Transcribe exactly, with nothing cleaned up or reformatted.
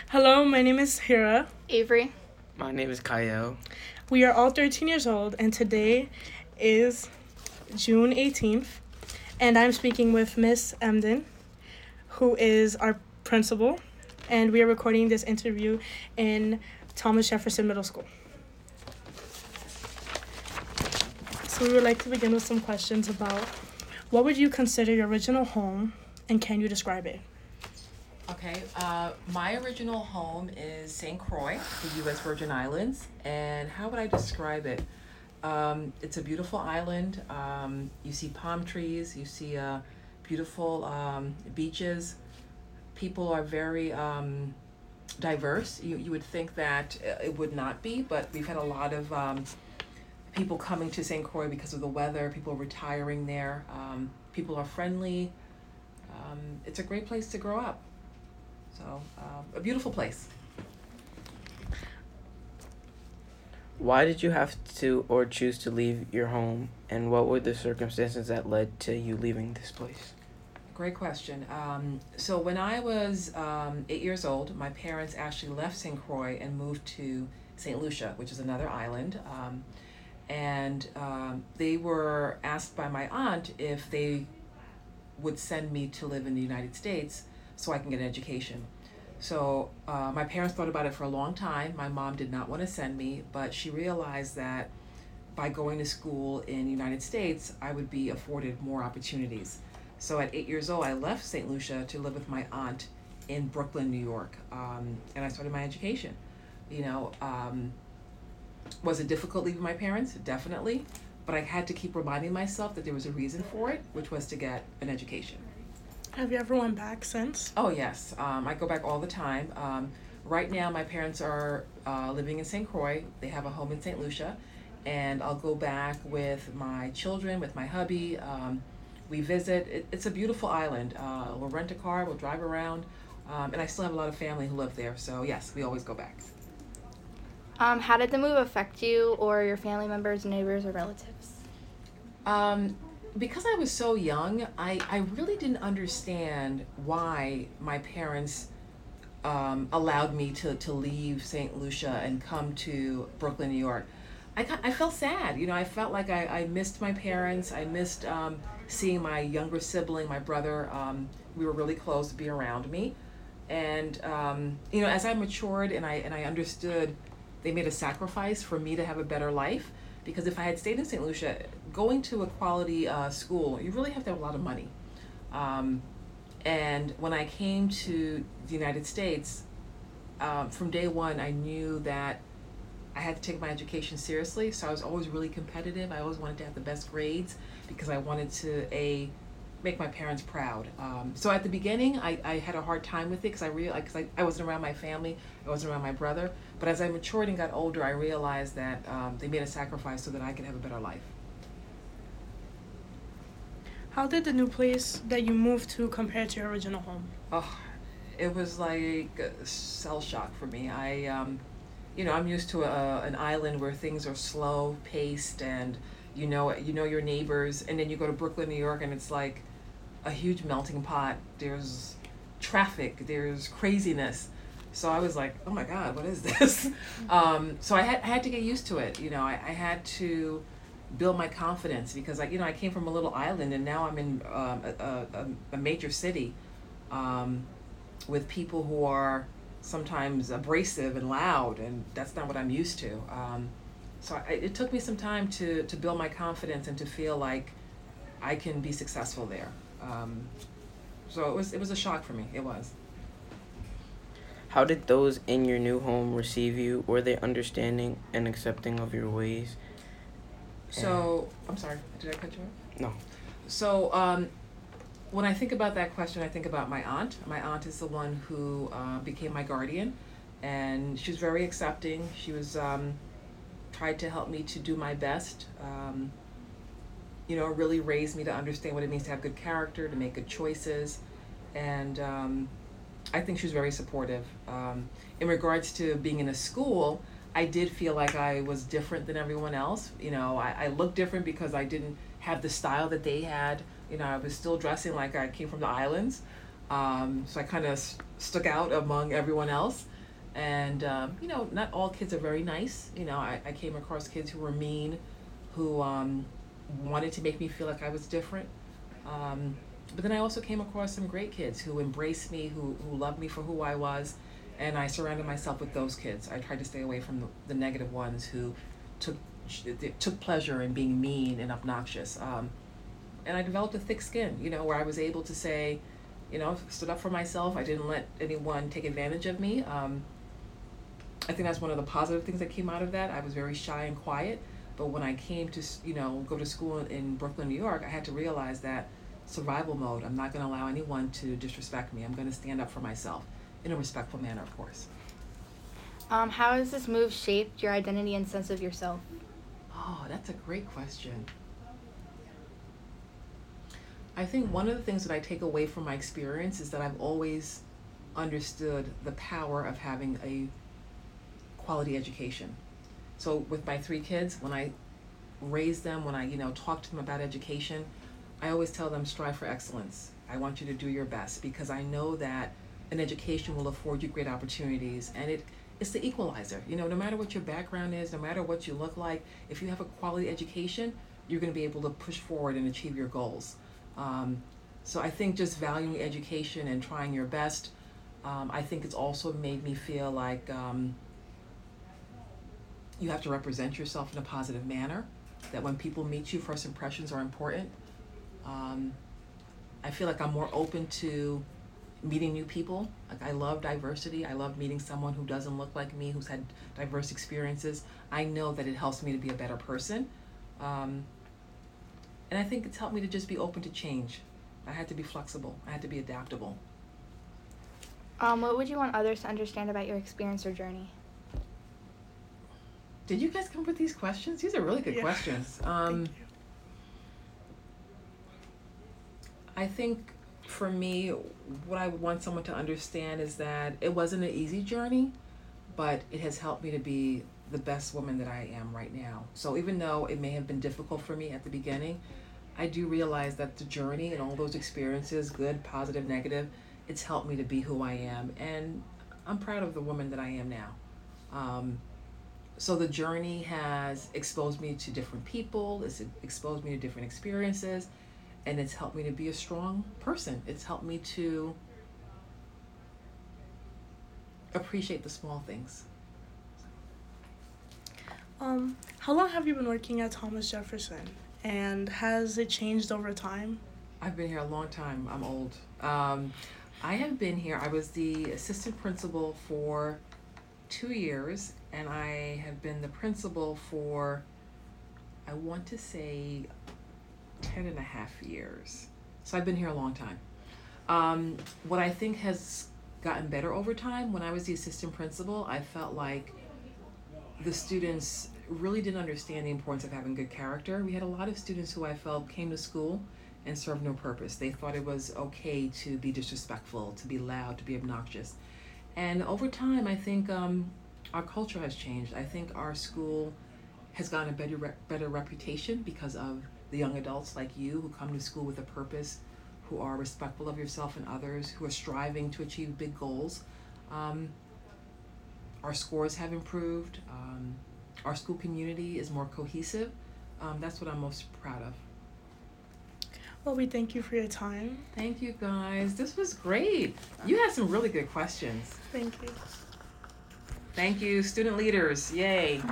Hello, my name is Hira. Avery. My name is Kyle. We are all thirteen years old, and today is June eighteenth, and I'm speaking with Miss Emden, who is our principal, and we are recording this interview in Thomas Jefferson Middle School. So we would like to begin with some questions about what would you consider your original home, and can you describe it? Okay, uh, my original home is Saint Croix, the U S Virgin Islands, and how would I describe it? Um, it's a beautiful island. Um, you see palm trees, you see uh, beautiful um, beaches. People are very um, diverse. You, you would think that it would not be, but we've had a lot of um, people coming to Saint Croix because of the weather, people retiring there. Um, people are friendly. Um, it's a great place to grow up. So, uh, a beautiful place. Why did you have to or choose to leave your home, and what were the circumstances that led to you leaving this place? Great question. Um, so when I was um, eight years old, my parents actually left Saint Croix and moved to Saint Lucia, which is another island. Um, and um, they were asked by my aunt if they would send me to live in the United States so I can get an education. So uh, my parents thought about it for a long time. My mom did not want to send me, but she realized that by going to school in the United States, I would be afforded more opportunities. So at eight years old, I left Saint Lucia to live with my aunt in Brooklyn, New York, um, and I started my education. You know, um, was it difficult leaving my parents? Definitely, but I had to keep reminding myself that there was a reason for it, which was to get an education. Have you ever went back since? Oh, yes. Um, I go back all the time. Um, right now, my parents are uh, living in Saint Croix. They have a home in Saint Lucia. And I'll go back with my children, with my hubby. Um, we visit. It, it's a beautiful island. Uh, we'll rent a car. We'll drive around. Um, and I still have a lot of family who live there. So, yes, we always go back. Um, how did the move affect you or your family members, neighbors, or relatives? Um, Because I was so young, I, I really didn't understand why my parents um, allowed me to, to leave Saint Lucia and come to Brooklyn, New York. I, got, I felt sad. You know, I felt like I, I missed my parents. I missed um, seeing my younger sibling, my brother. Um, we were really close to be around me. And, um, you know, as I matured and I, and I understood they made a sacrifice for me to have a better life. Because if I had stayed in Saint Lucia, going to a quality uh, school, you really have to have a lot of money. Um, and when I came to the United States, um, from day one, I knew that I had to take my education seriously. So I was always really competitive. I always wanted to have the best grades because I wanted to, A, make my parents proud. Um, so at the beginning, I, I had a hard time with it because I, real, cause I, I wasn't around my family. I wasn't around my brother. But as I matured and got older, I realized that um, they made a sacrifice so that I could have a better life. How did the new place that you moved to compare to your original home? Oh, it was like a cell shock for me. I, um, you know, I'm used to a, an island where things are slow paced and you know, you know your neighbors, and then you go to Brooklyn, New York, and it's like a huge melting pot. There's traffic, there's craziness. So I was like, oh my God, what is this? um, so I had, I had to get used to it. You know, I, I had to build my confidence because, like, you know, I came from a little island and now I'm in um, a, a, a major city um, with people who are sometimes abrasive and loud, and that's not what I'm used to. Um, so I, it took me some time to, to build my confidence and to feel like I can be successful there. Um, so it was it was a shock for me. It was. How did those in your new home receive you? Were they understanding and accepting of your ways? So, I'm sorry, did I cut you off? No. So, um, when I think about that question, I think about my aunt. My aunt is the one who uh, became my guardian, and she was very accepting. She was um, tried to help me to do my best. Um, you know, really raised me to understand what it means to have good character, to make good choices, and um, I think she was very supportive. Um, in regards to being in a school, I did feel like I was different than everyone else. You know, I, I looked different because I didn't have the style that they had. You know, I was still dressing like I came from the islands. Um, so I kind of st- stuck out among everyone else. And, um, you know, not all kids are very nice. You know, I, I came across kids who were mean, who um, wanted to make me feel like I was different. Um, but then I also came across some great kids who embraced me, who, who loved me for who I was. And I surrounded myself with those kids. I tried to stay away from the, the negative ones who took took pleasure in being mean and obnoxious. Um, and I developed a thick skin, you know, where I was able to say, you know, stood up for myself. I didn't let anyone take advantage of me. Um, I think that's one of the positive things that came out of that. I was very shy and quiet, but when I came to, you know, go to school in Brooklyn, New York, I had to realize that survival mode. I'm not going to allow anyone to disrespect me. I'm going to stand up for myself in a respectful manner, of course. Um, how has this move shaped your identity and sense of yourself? Oh, that's a great question. I think one of the things that I take away from my experience is that I've always understood the power of having a quality education. So with my three kids, when I raise them, when I, you know, talk to them about education, I always tell them strive for excellence. I want you to do your best because I know that an education will afford you great opportunities, and it it's the equalizer. You know, no matter what your background is, no matter what you look like, if you have a quality education, you're going to be able to push forward and achieve your goals. Um, so I think just valuing education and trying your best, um, I think it's also made me feel like um, you have to represent yourself in a positive manner, that when people meet you, first impressions are important. Um, I feel like I'm more open to meeting new people. Like I love diversity. I love meeting someone who doesn't look like me, who's had diverse experiences. I know that it helps me to be a better person. Um, and I think it's helped me to just be open to change. I had to be flexible. I had to be adaptable. Um, what would you want others to understand about your experience or journey? Did you guys come up with these questions? These are really good Yeah. questions. Um, Thank you. I think for me, what I would want someone to understand is that it wasn't an easy journey, but it has helped me to be the best woman that I am right now. So even though it may have been difficult for me at the beginning, I do realize that the journey and all those experiences, good, positive, negative, it's helped me to be who I am. And I'm proud of the woman that I am now. Um, so the journey has exposed me to different people, it's exposed me to different experiences, and it's helped me to be a strong person. It's helped me to appreciate the small things. Um, how long have you been working at Thomas Jefferson, and has it changed over time? I've been here a long time. I'm old. Um, I have been here. I was the assistant principal for two years, and I have been the principal for, I want to say, ten and a half years. So I've been here a long time. Um, what I think has gotten better over time, when I was the assistant principal, I felt like the students really didn't understand the importance of having good character. We had a lot of students who I felt came to school and served no purpose. They thought it was okay to be disrespectful, to be loud, to be obnoxious. And over time, I think um, our culture has changed. I think our school has gotten a better, re- better reputation because of the young adults like you who come to school with a purpose, who are respectful of yourself and others, who are striving to achieve big goals. Um, our scores have improved. Um, our school community is more cohesive. Um, that's what I'm most proud of. Well, we thank you for your time. Thank you guys. This was great. You had some really good questions. Thank you. Thank you, student leaders. Yay.